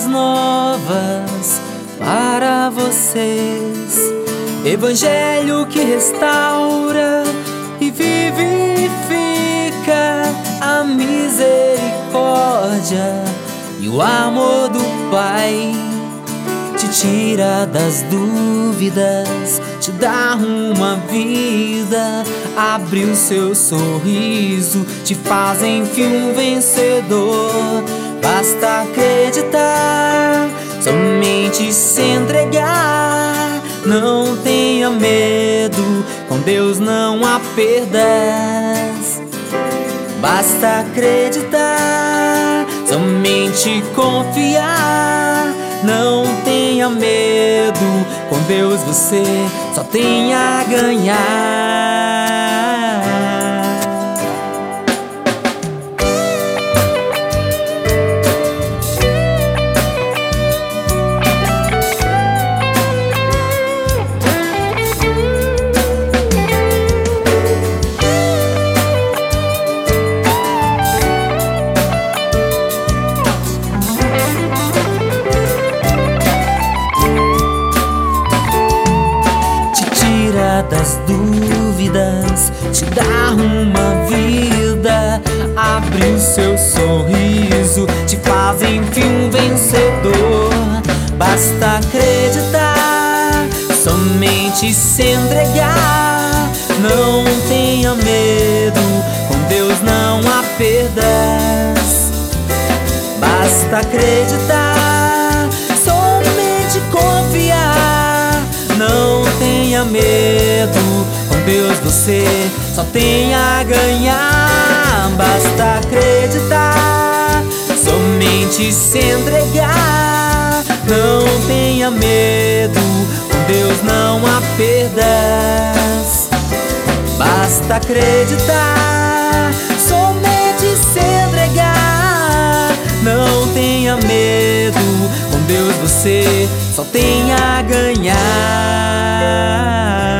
boas novas para vocês. Evangelho que restaura e vivifica a misericórdia e o amor do Pai. Te tira das dúvidas, te dá uma vida, abre o seu sorriso, te faz enfim um vencedor. Basta acreditar, somente se entregar. Não tenha medo, com Deus não há perdas. Basta acreditar, somente confiar. Não tenha medo, com Deus você só tem a ganhar. Das dúvidas, te dá uma vida, abre o seu sorriso, te faz enfim um vencedor. Basta acreditar, somente se entregar. Não tenha medo, com Deus não há perdas. Basta acreditar, somente confiar. Não tenha medo, com Deus você só tem a ganhar. Basta acreditar, somente se entregar. Não tenha medo, com Deus não há perdas. Basta acreditar, somente se entregar. Não tenha medo, com Deus você só tem a ganhar.